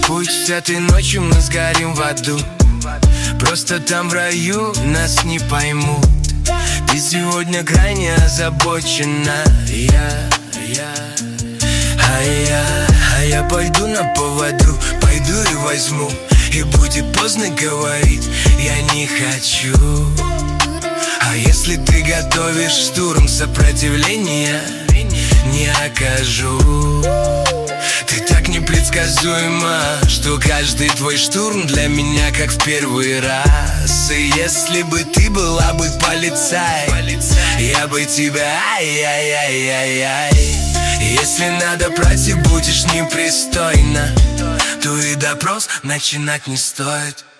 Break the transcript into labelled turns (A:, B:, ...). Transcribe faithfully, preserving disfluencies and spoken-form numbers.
A: Пусть этой ночью мы сгорим в аду, просто там в раю нас не поймут. Ты сегодня крайне озабочена, я, я, а я, а я пойду на поводу, пойду и возьму. И будет поздно говорить, я не хочу. А если ты готовишь штурм, сопротивления не окажу. Ты так непредсказуема, что каждый твой штурм для меня как в первый раз. И если бы ты была бы полицай, я бы тебя ай-яй-яй-яй-яй. Если надо брать и будешь непристойно, то и допрос начинать не стоит.